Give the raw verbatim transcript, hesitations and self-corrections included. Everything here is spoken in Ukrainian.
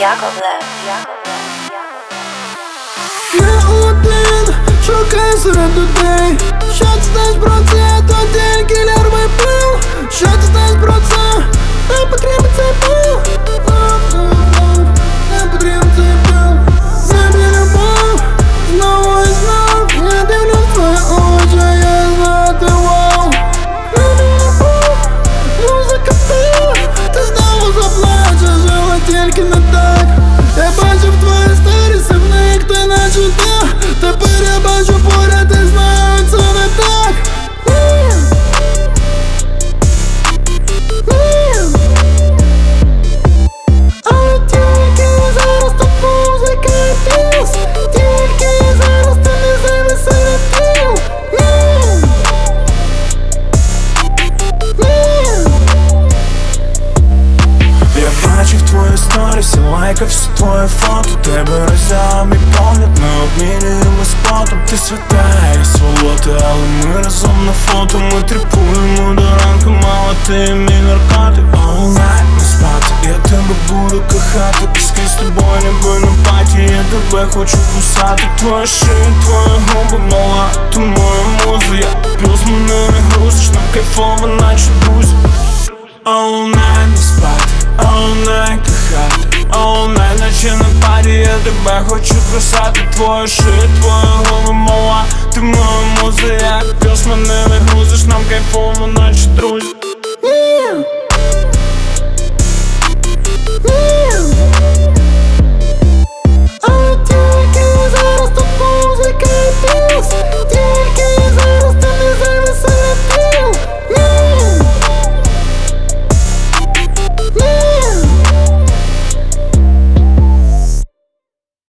Яковлев. Я один, шукаю серед людей. Що ти знаєш про це, то тільки лярвий пил. Що ти знаєш про це, не потрібен цей пил. Не потрібен цей пил. Це мій любов, знову і знов. Я дивлюсь в твої очі, я знати вау. Не мій любов, музика пила. Ти знову заплачеш, але тільки не так. Я бачив твої сторіси, в них ти наче та. Тепер я бачу поряд і знаю, це не так. Але тільки зараз тут музика і піс. Тільки зараз ти не зайвий серед тіл. Я бачив твої сторіси, лайкав всі твої фото. Тебе роззяв мій погляд, ми обмінюємось потом. Ти свята, я сволота, але ми разом на фото. Ми тріпуємо до ранку, мало ти мій наркотик. All night не спати, я тебе буду кохати. І скрізь з тобою ніби на паті, я тебе хочу кусати. Твоя шия, твої губи, мала, ти моя муза. Я плюс мене не грузиш, нам кайфово, наче друзі. All night не спати, all night кохати, all night наче на парі, я тебе хочу кусати. Твоя шия, твоя губи, мала, ти моя муза. Як плюс мене не грузиш, нам кайфово, наче друзі.